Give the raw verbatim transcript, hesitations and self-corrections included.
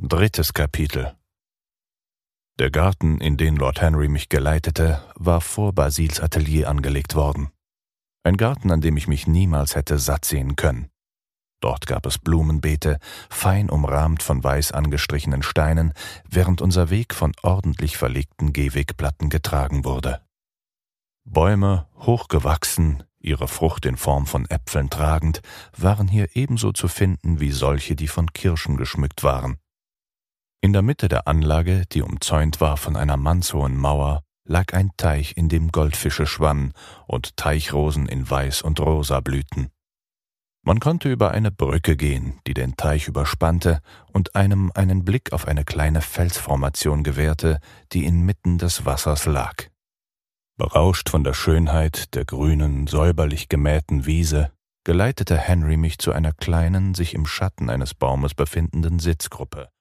Drittes Kapitel. Der Garten, in den Lord Henry mich geleitete, war vor Basils Atelier angelegt worden. Ein Garten, an dem ich mich niemals hätte satt sehen können. Dort gab es Blumenbeete, fein umrahmt von weiß angestrichenen Steinen, während unser Weg von ordentlich verlegten Gehwegplatten getragen wurde. Bäume, hochgewachsen, ihre Frucht in Form von Äpfeln tragend, waren hier ebenso zu finden wie solche, die von Kirschen geschmückt waren. In der Mitte der Anlage, die umzäunt war von einer mannshohen Mauer, lag ein Teich, in dem Goldfische schwammen und Teichrosen in Weiß und Rosa blühten. Man konnte über eine Brücke gehen, die den Teich überspannte und einem einen Blick auf eine kleine Felsformation gewährte, die inmitten des Wassers lag. Berauscht von der Schönheit der grünen, säuberlich gemähten Wiese, geleitete Henry mich zu einer kleinen, sich im Schatten eines Baumes befindenden Sitzgruppe,